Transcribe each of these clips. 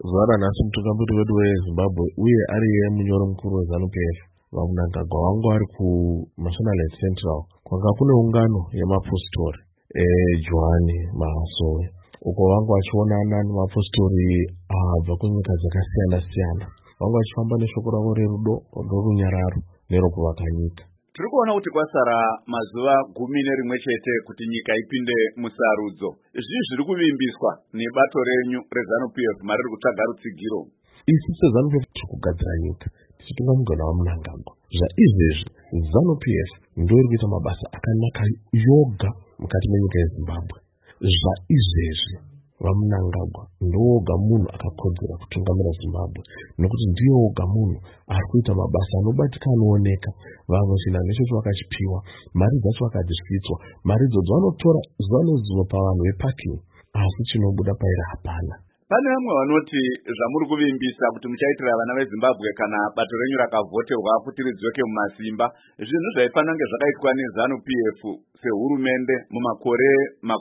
Zuva ranhasi mutungamiri wedu weZimbabwe uye ariye munyori mukuru weZANU-PF vaMnangagwa vangu vari kuMashonaland Central kwanga kune ungano yemapositori eJohani Masowe uko vangu vachionana nemapositori abva kunyika dzakasiyana siyana. Vangu vachifamba neshoko ravo rerudo rorunyararo nerokuvaka nyika. Tiri kuona kuti kwasara mazuva 11 chete kuti nyika ipinde musarudzo. Izvi zviri kuvimbiswa nebato renyu reZANU-PF mariri kutsvaga rutsigiro. Isi seZANU-PF tiri kugadzira nyika tichitungamirwa naVaMnangagwa. Zvaizvezvi ZANU-PF ndoiri kuita mabasa akanaka yoga mukati menyika yeZimbabwe. Zvaizvezvi vaMnangagwa ndoga munhu akakodzera kutungamira Zimbabwe nokuti ndiye oga munhu ari kuita mabasa anobatika anooneka. Vamwe chinhu checho vakachipiwa, mari dzacho vakadzisvitswa, mari idzodzo vanotora zuva nezuva pavanhu veparking, asi chinobuda pairi hapana. Pane vamwe vanoti zvamuri kuvimbisa kuti muchaitira vana veZimbabwe kana bato renyu rakavhoterwa kuti ridzoke mumasimba, zvinhu zvaifanira kunge zvakaitwa neZANU-PF sehurumende mumakore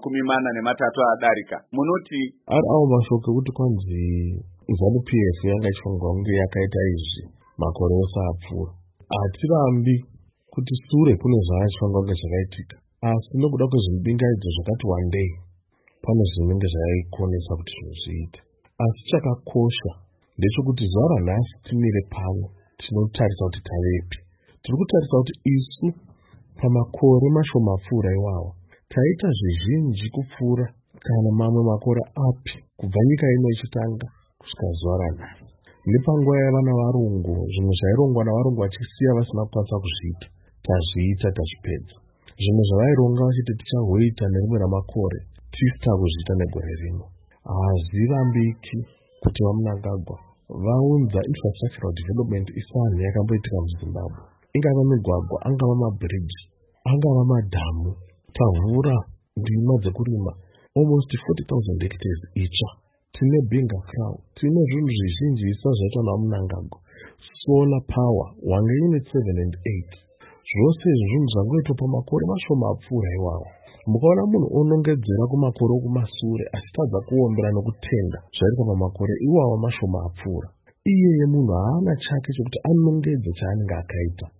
43 adarika. Munoti ari avo mashoko ekuti kwanzi ZANU-PF yanga ichifungwa kunge yakaita izvi makore ose apfuura. Hatirambi kuti sure kune zvaaichifungwa kunge zvakaitika, asi nokuda kwezvimubingaidzo zvakati wandei pane zvinenge zvaikonesa kuti zvinhu zviite. Asi chakakosha ndechekuti zuva ranhasi timire pamwe tinotarisa kuti tavepi. Tiri kutarisa kuti isu pamakore mashoma apfuura iwawo taita zvizhinji kupfuura kana mamwe makore api kubva nyika ino ichitanga kusvika zuva ranhasi. Nepanguva yavana varungu, zvimwe zvairongwa navarungu vachisiya vasina kukwanisa kuzviita, tazviita tazvipedza. Zvimwe zvavaironga vachiti tichahoita nerimwe ramakore tisita kuzviita negore rino. Hazvirambiki kuti vaMnangagwa vaunza infrastructural development isani yakamboitika muZimbabwe. Ingava migwagwa, angava mabhiriji, angava madhamu. Tavhura ndima dzekurima almost 40,000 hectares itsva. Tine Binga Crow, tine zvinhu zvizhinji zvisina zvaitwa naVaMnangagwa. Solar power wange ine 7 and 8. Zvose zvinhu zvangoitwa pamakore mashoma apfuura iwawo. Mukaona munhu onongedzera kumakore okumasure achitadza kuombera nokutenda zvaitwa pamakore iwawo mashoma apfuura. Iyeye munhu haana chake chokuti anongedze chaanenge akaita.